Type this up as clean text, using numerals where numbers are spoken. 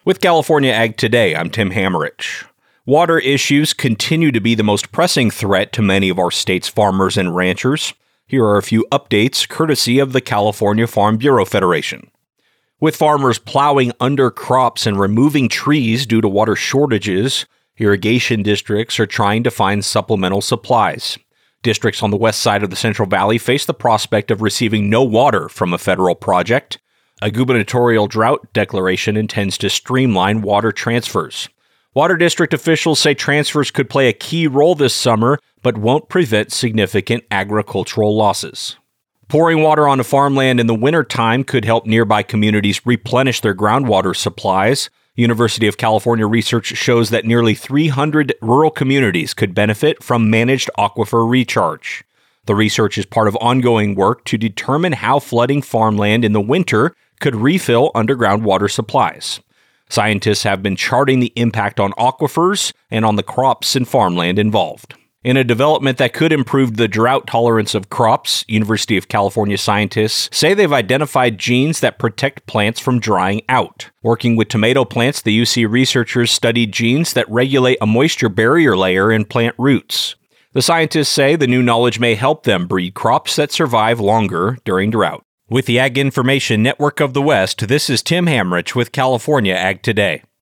With California Ag Today, I'm Tim Hammerich. Water issues continue to be the most pressing threat to many of our state's farmers and ranchers. Here are a few updates courtesy of the California Farm Bureau Federation. With farmers plowing under crops and removing trees due to water shortages, irrigation districts are trying to find supplemental supplies. Districts on the west side of the Central Valley face the prospect of receiving no water from a federal project. A gubernatorial drought declaration intends to streamline water transfers. Water district officials say transfers could play a key role this summer, but won't prevent significant agricultural losses. Pouring water onto farmland in the wintertime could help nearby communities replenish their groundwater supplies. University of California research shows that nearly 300 rural communities could benefit from managed aquifer recharge. The research is part of ongoing work to determine how flooding farmland in the winter could refill underground water supplies. Scientists have been charting the impact on aquifers and on the crops and farmland involved. In a development that could improve the drought tolerance of crops, University of California scientists say they've identified genes that protect plants from drying out. Working with tomato plants, the UC researchers studied genes that regulate a moisture barrier layer in plant roots. The scientists say the new knowledge may help them breed crops that survive longer during drought. With the Ag Information Network of the West, this is Tim Hammerich with California Ag Today.